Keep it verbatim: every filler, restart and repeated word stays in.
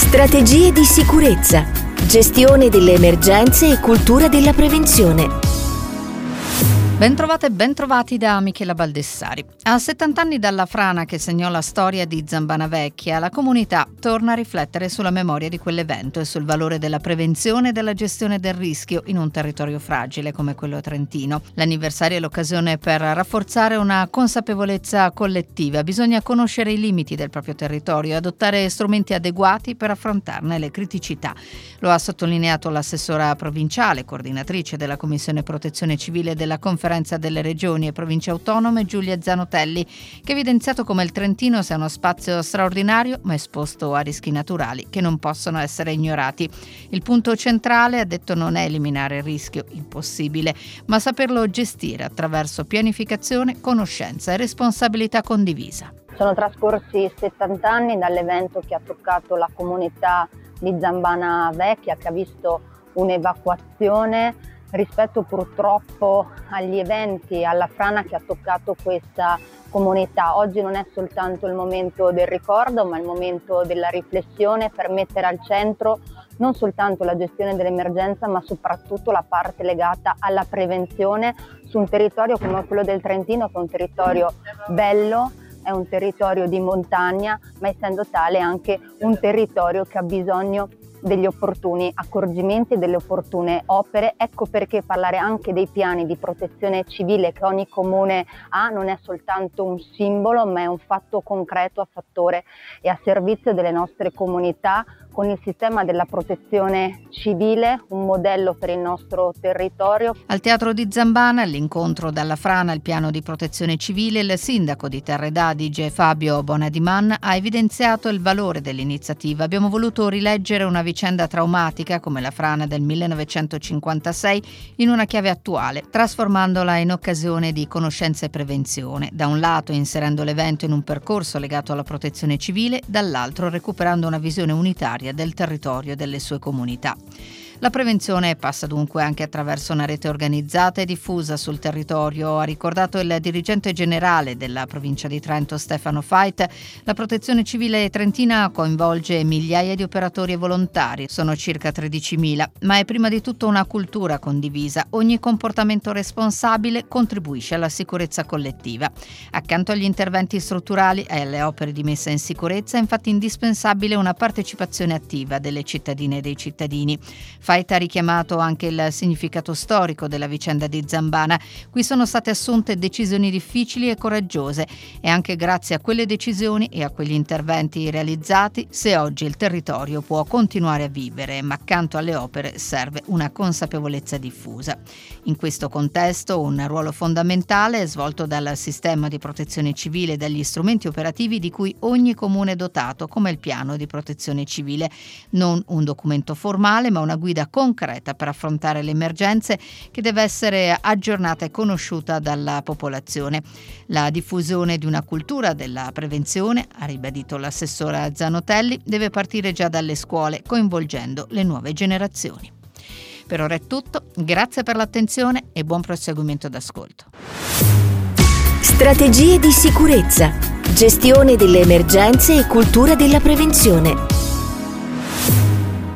Strategie di sicurezza, gestione delle emergenze e cultura della prevenzione. Bentrovate e bentrovati da Michela Baldessari. A settanta anni dalla frana che segnò la storia di Zambana Vecchia, la comunità torna a riflettere sulla memoria di quell'evento e sul valore della prevenzione e della gestione del rischio in un territorio fragile come quello trentino. L'anniversario è l'occasione per rafforzare una consapevolezza collettiva. Bisogna conoscere i limiti del proprio territorio e adottare strumenti adeguati per affrontarne le criticità. Lo ha sottolineato l'assessora provinciale, coordinatrice della Commissione Protezione Civile della Conferenza delle Regioni e Province Autonome, Giulia Zanotelli, che ha evidenziato come il Trentino sia uno spazio straordinario ma esposto a rischi naturali che non possono essere ignorati. Il punto centrale, ha detto, non è eliminare il rischio, impossibile, ma saperlo gestire attraverso pianificazione, conoscenza e responsabilità condivisa. Sono trascorsi settanta anni dall'evento che ha toccato la comunità di Zambana Vecchia, che ha visto un'evacuazione rispetto purtroppo agli eventi, alla frana che ha toccato questa comunità. Oggi non è soltanto il momento del ricordo, ma il momento della riflessione per mettere al centro non soltanto la gestione dell'emergenza, ma soprattutto la parte legata alla prevenzione su un territorio come quello del Trentino, che è un territorio bello, è un territorio di montagna, ma essendo tale anche un territorio che ha bisogno degli opportuni accorgimenti e delle opportune opere. Ecco perché parlare anche dei piani di protezione civile che ogni comune ha non è soltanto un simbolo, ma è un fatto concreto a fattore e a servizio delle nostre comunità, con il sistema della protezione civile, un modello per il nostro territorio. Al Teatro di Zambana, all'incontro dalla frana al piano di protezione civile, il sindaco di Terre d'Adige, Fabio Bonadiman, ha evidenziato il valore dell'iniziativa. Abbiamo voluto rileggere una vicenda traumatica come la frana del millenovecentocinquantasei in una chiave attuale, trasformandola in occasione di conoscenza e prevenzione. Da un lato inserendo l'evento in un percorso legato alla protezione civile, dall'altro recuperando una visione unitaria del territorio e delle sue comunità. La prevenzione passa dunque anche attraverso una rete organizzata e diffusa sul territorio. Ha ricordato il dirigente generale della provincia di Trento, Stefano Fait. La protezione civile trentina coinvolge migliaia di operatori e volontari, sono circa tredicimila, ma è prima di tutto una cultura condivisa. Ogni comportamento responsabile contribuisce alla sicurezza collettiva. Accanto agli interventi strutturali e alle opere di messa in sicurezza è infatti indispensabile una partecipazione attiva delle cittadine e dei cittadini. Fait ha richiamato anche il significato storico della vicenda di Zambana. Qui sono state assunte decisioni difficili e coraggiose e anche grazie a quelle decisioni e a quegli interventi realizzati se oggi il territorio può continuare a vivere, ma accanto alle opere serve una consapevolezza diffusa. In questo contesto un ruolo fondamentale è svolto dal sistema di protezione civile e dagli strumenti operativi di cui ogni comune è dotato, come il piano di protezione civile, non un documento formale ma una guida concreta per affrontare le emergenze che deve essere aggiornata e conosciuta dalla popolazione. La diffusione di una cultura della prevenzione, ha ribadito l'assessora Zanotelli, deve partire già dalle scuole, coinvolgendo le nuove generazioni. Per ora è tutto, grazie per l'attenzione e buon proseguimento d'ascolto. Strategie di sicurezza, gestione delle emergenze e cultura della prevenzione.